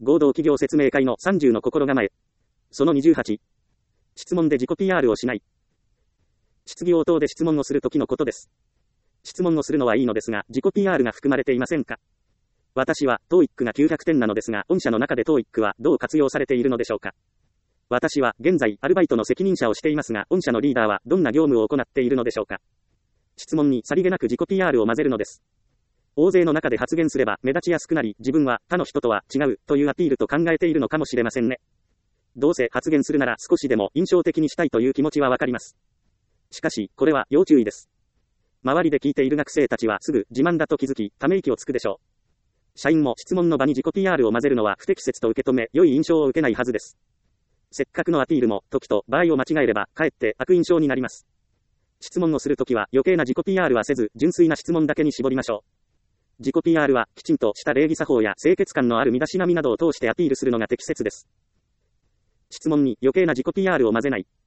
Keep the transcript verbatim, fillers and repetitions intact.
合同企業説明会のさんじゅうの心構え。そのにじゅうはち。質問で自己 ピーアール をしない。質疑応答で質問をするときのことです。質問をするのはいいのですが、自己 ピーアール が含まれていませんか？私は、トーイック がきゅうひゃくてんなのですが、御社の中で トーイック はどう活用されているのでしょうか？私は、現在、アルバイトの責任者をしていますが、御社のリーダーはどんな業務を行っているのでしょうか？質問にさりげなく自己 ピーアール を混ぜるのです。大勢の中で発言すれば目立ちやすくなり、自分は他の人とは違うというアピールと考えているのかもしれませんね。どうせ発言するなら少しでも印象的にしたいという気持ちはわかります。しかし、これは要注意です。周りで聞いている学生たちはすぐ自慢だと気づき、ため息をつくでしょう。社員も質問の場に自己 ピーアール を混ぜるのは不適切と受け止め、良い印象を受けないはずです。せっかくのアピールも、時と場合を間違えれば、かえって悪印象になります。質問をするときは余計な自己 ピーアール はせず、純粋な質問だけに絞りましょう。自己 ピーアール は、きちんとした礼儀作法や清潔感のある身だしなみなどを通してアピールするのが適切です。質問に余計な自己 ピーアール を混ぜない。